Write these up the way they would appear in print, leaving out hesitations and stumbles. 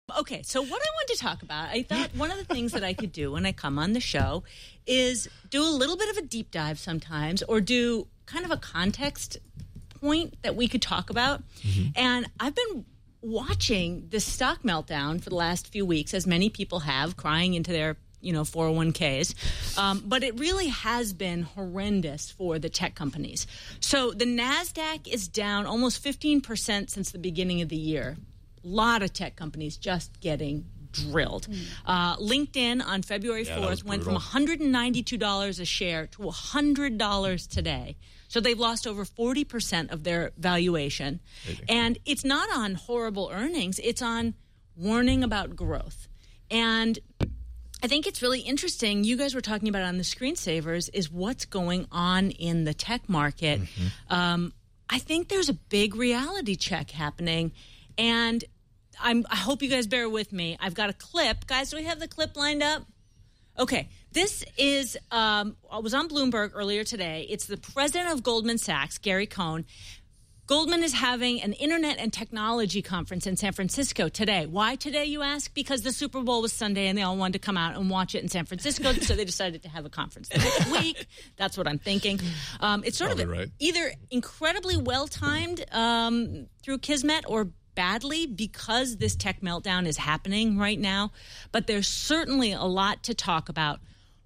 Okay, so what I wanted to talk about, I thought one of the things that I could do when I come on the show is do a little bit of a deep dive sometimes, or do kind of a context point that we could talk about. Mm-hmm. And I've been watching this stock meltdown for the last few weeks, as many people have, crying into their 401ks. But it really has been horrendous for the tech companies. So the NASDAQ is down almost 15% since the beginning of the year. A lot of tech companies just getting drilled. LinkedIn on February 4th went from $192 a share to $100 today. So they've lost over 40% of their valuation. And it's not on horrible earnings. It's on warning about growth. And I think it's really interesting. You guys were talking about on the screensavers is what's going on in the tech market. Mm-hmm. I think there's a big reality check happening. And I hope you guys bear with me. I've got a clip. Guys, do we have the clip lined up? Okay. This is, I was on Bloomberg earlier today. It's the president of Goldman Sachs, Gary Cohn. Goldman is having an internet and technology conference in San Francisco today. Why today, you ask? Because the Super Bowl was Sunday and they all wanted to come out and watch it in San Francisco, so they decided to have a conference the next week. That's what I'm thinking. It's sort of either incredibly well-timed through Kismet or badly because this tech meltdown is happening right now. But there's certainly a lot to talk about.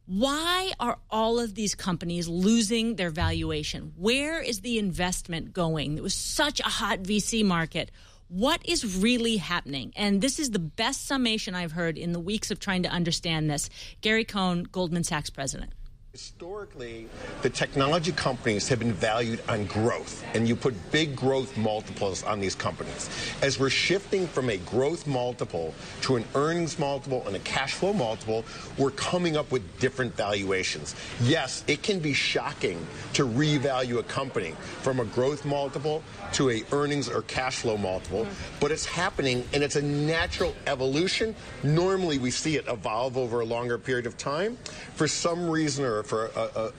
Why are all of these companies losing their valuation? Where is the investment going? It was such a hot VC market. What is really happening? And this is the best summation I've heard in the weeks of trying to understand this. Gary Cohn, Goldman Sachs president. Historically, the technology companies have been valued on growth, and you put big growth multiples on these companies. As we're shifting from a growth multiple to an earnings multiple and a cash flow multiple, we're coming up with different valuations. Yes, it can be shocking to revalue a company from a growth multiple to a earnings or cash flow multiple, but it's happening, and it's a natural evolution. Normally, we see it evolve over a longer period of time. For some reason or for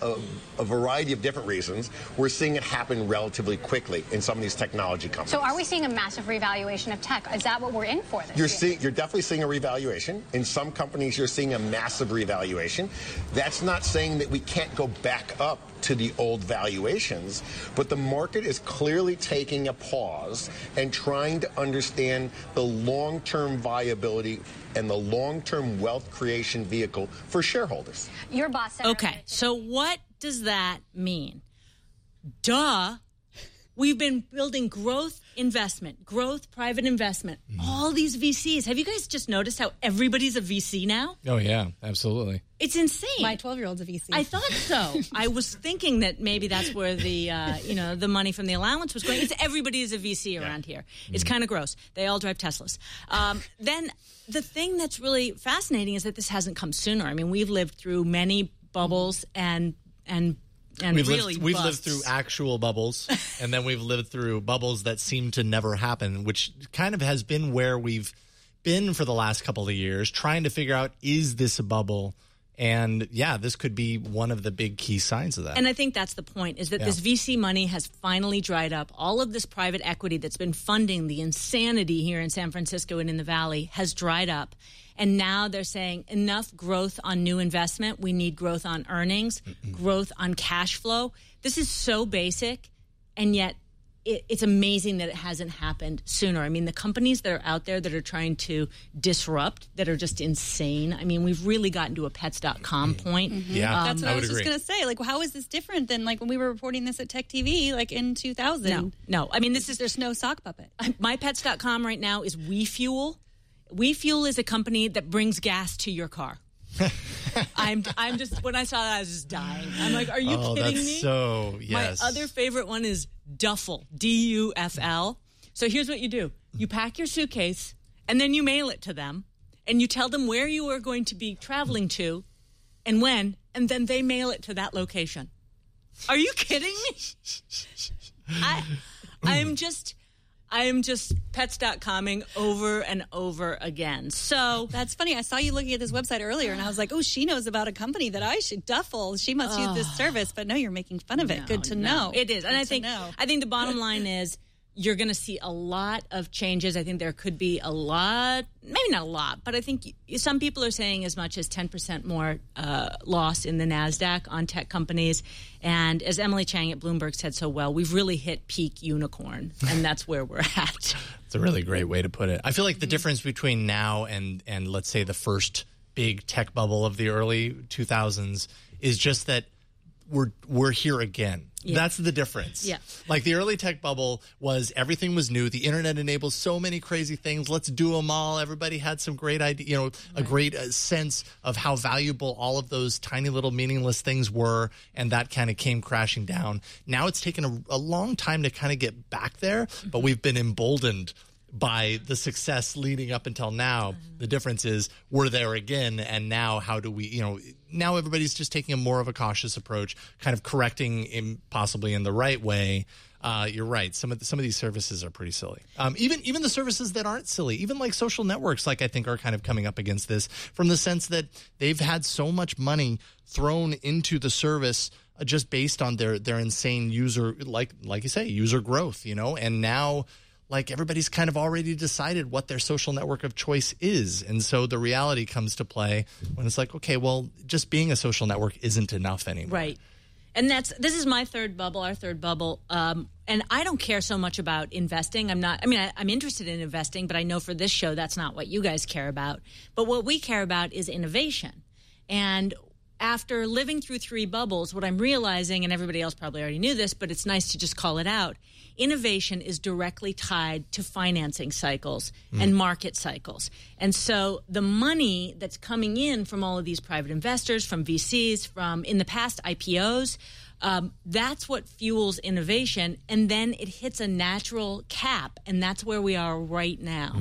a variety of different reasons, we're seeing it happen relatively quickly in some of these technology companies. So are we seeing a massive revaluation of tech? Is that what we're in for this year? You're definitely seeing a revaluation. In some companies, you're seeing a massive revaluation. That's not saying that we can't go back up to the old valuations, but the market is clearly taking a pause and trying to understand the long-term viability and the long-term wealth creation vehicle for shareholders. Your boss said... Okay, so what does that mean? Duh. We've been building growth investment, growth private investment, all these VCs. Have you guys just noticed how everybody's a VC now? Oh, yeah, absolutely. It's insane. My 12-year-old's a VC. I thought so. I was thinking that maybe that's where the the money from the allowance was going. Everybody is a VC around here. It's kind of gross. They all drive Teslas. Then the thing that's really fascinating is that this hasn't come sooner. I mean, we've lived through many bubbles and we've lived through actual bubbles, and then we've lived through bubbles that seem to never happen, which kind of has been where we've been for the last couple of years, trying to figure out, is this a bubble? And yeah, this could be one of the big key signs of that. And I think that's the point, is that this VC money has finally dried up. All of this private equity that's been funding the insanity here in San Francisco and in the Valley has dried up. And now they're saying enough growth on new investment. We need growth on earnings, growth on cash flow. This is so basic, and yet it's amazing that it hasn't happened sooner. I mean, the companies that are out there that are trying to disrupt, that are just insane. I mean, we've really gotten to a Pets.com point. Yeah, that's what I was agree. just going to say. Like, how is this different than like when we were reporting this at Tech TV, like in 2000? No. I mean, there's no sock puppet. My Pets.com right now is WeFuel. WeFuel is a company that brings gas to your car. I'm just, when I saw that, I was just dying. I'm like, are you kidding me? So, yes. My other favorite one is Duffel, D-U-F-L. So here's what you do. You pack your suitcase, and then you mail it to them, and you tell them where you are going to be traveling to and when, and then they mail it to that location. Are you kidding me? I am just Pets.comming over and over again. So that's funny. I saw you looking at this website earlier, and I was like, oh, she knows about a company that I should, Duffel. She must use this service. But no, you're making fun of it. Good to know. It is. And I think the bottom line is You're going to see a lot of changes. I think there could be a lot, maybe not a lot, but I think some people are saying as much as 10% more loss in the NASDAQ on tech companies. And as Emily Chang at Bloomberg said so well, we've really hit peak unicorn, and that's where we're at. It's a really great way to put it. I feel like the difference between now and let's say the first big tech bubble of the early 2000s is just that we're here again. Yeah. That's the difference. Yeah. Like the early tech bubble was everything was new. The internet enables so many crazy things. Let's do them all. Everybody had some great idea, a great sense of how valuable all of those tiny little meaningless things were. And that kind of came crashing down. Now it's taken a long time to kind of get back there, but we've been emboldened by the success leading up until now. The difference is we're there again, and now how do we, now everybody's just taking a more of a cautious approach, kind of correcting possibly in the right way. You're right. Some of these services are pretty silly. Even the services that aren't silly, even like social networks, like I think are kind of coming up against this from the sense that they've had so much money thrown into the service just based on their insane user, like you say, user growth, and now like everybody's kind of already decided what their social network of choice is. And so the reality comes to play when it's like, okay, well, just being a social network isn't enough anymore. Right. And this is my third bubble, our third bubble. And I don't care so much about investing. I'm interested in investing, but I know for this show, that's not what you guys care about. But what we care about is innovation. And after living through 3 bubbles, what I'm realizing, and everybody else probably already knew this, but it's nice to just call it out, innovation is directly tied to financing cycles and market cycles. And so the money that's coming in from all of these private investors, from VCs, from in the past IPOs, that's what fuels innovation. And then it hits a natural cap, and that's where we are right now.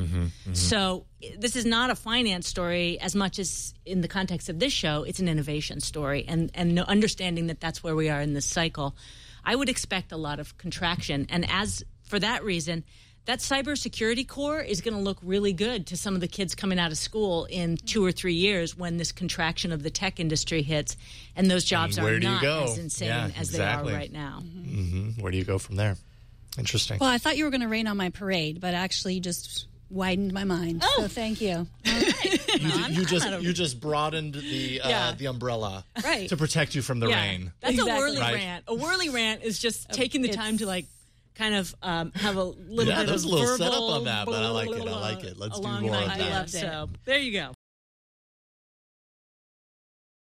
So this is not a finance story as much as in the context of this show, it's an innovation story and understanding that that's where we are in this cycle. I would expect a lot of contraction. And as for that reason, that cybersecurity core is going to look really good to some of the kids coming out of school in 2 or 3 years when this contraction of the tech industry hits and those jobs are not as insane as they are right now. Where do you go from there? Interesting. Well, I thought you were going to rain on my parade, but actually just widened my mind. So thank you. You just broadened the umbrella to protect you from the rain. That's a whirly rant. A whirly rant is just taking the time to like kind of have a little bit there's of a little verbal setup on that, but I like it. Let's do more of that. So there you go.